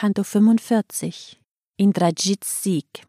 Canto 45, Indrajits Sieg.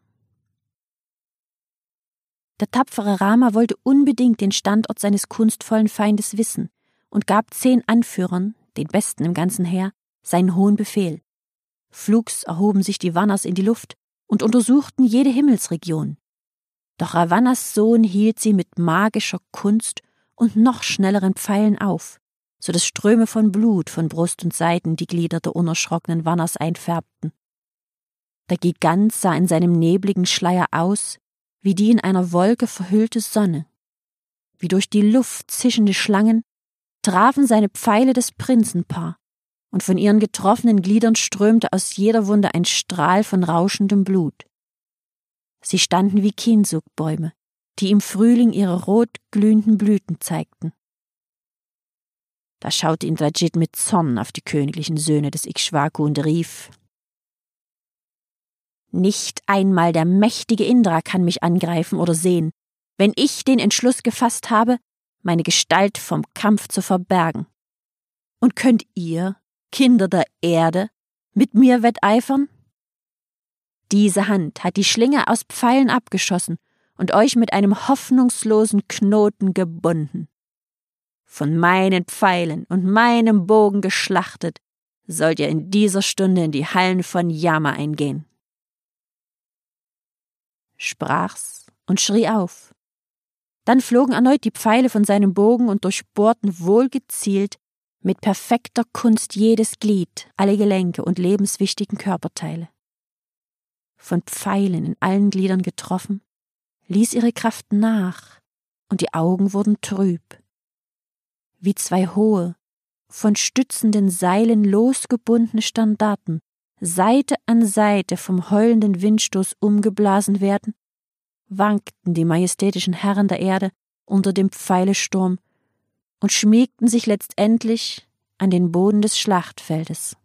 Der tapfere Rama wollte unbedingt den Standort seines kunstvollen Feindes wissen und gab 10 Anführern, den besten im ganzen Heer, seinen hohen Befehl. Flugs erhoben sich die Vannas in die Luft und untersuchten jede Himmelsregion. Doch Ravannas Sohn hielt sie mit magischer Kunst und noch schnelleren Pfeilen auf, so dass Ströme von Blut von Brust und Seiten die Glieder der unerschrockenen Vannas einfärbten. Der Gigant sah in seinem nebligen Schleier aus wie die in einer Wolke verhüllte Sonne. Wie durch die Luft zischende Schlangen trafen seine Pfeile das Prinzenpaar, und von ihren getroffenen Gliedern strömte aus jeder Wunde ein Strahl von rauschendem Blut. Sie standen wie Kinsuk-Bäume, die im Frühling ihre rot glühenden Blüten zeigten. Da schaute Indrajit mit Zorn auf die königlichen Söhne des Ikshvaku und rief: Nicht einmal der mächtige Indra kann mich angreifen oder sehen, wenn ich den Entschluss gefasst habe, meine Gestalt vom Kampf zu verbergen. Und könnt ihr, Kinder der Erde, mit mir wetteifern? Diese Hand hat die Schlinge aus Pfeilen abgeschossen und euch mit einem hoffnungslosen Knoten gebunden. Von meinen Pfeilen und meinem Bogen geschlachtet, sollt ihr in dieser Stunde in die Hallen von Yama eingehen. Sprach's und schrie auf. Dann flogen erneut die Pfeile von seinem Bogen und durchbohrten wohlgezielt mit perfekter Kunst jedes Glied, alle Gelenke und lebenswichtigen Körperteile. Von Pfeilen in allen Gliedern getroffen, ließ ihre Kraft nach, und die Augen wurden trüb. Wie 2 hohe, von stützenden Seilen losgebundene Standarten, Seite an Seite vom heulenden Windstoß umgeblasen werden, wankten die majestätischen Herren der Erde unter dem Pfeilesturm und schmiegten sich letztendlich an den Boden des Schlachtfeldes.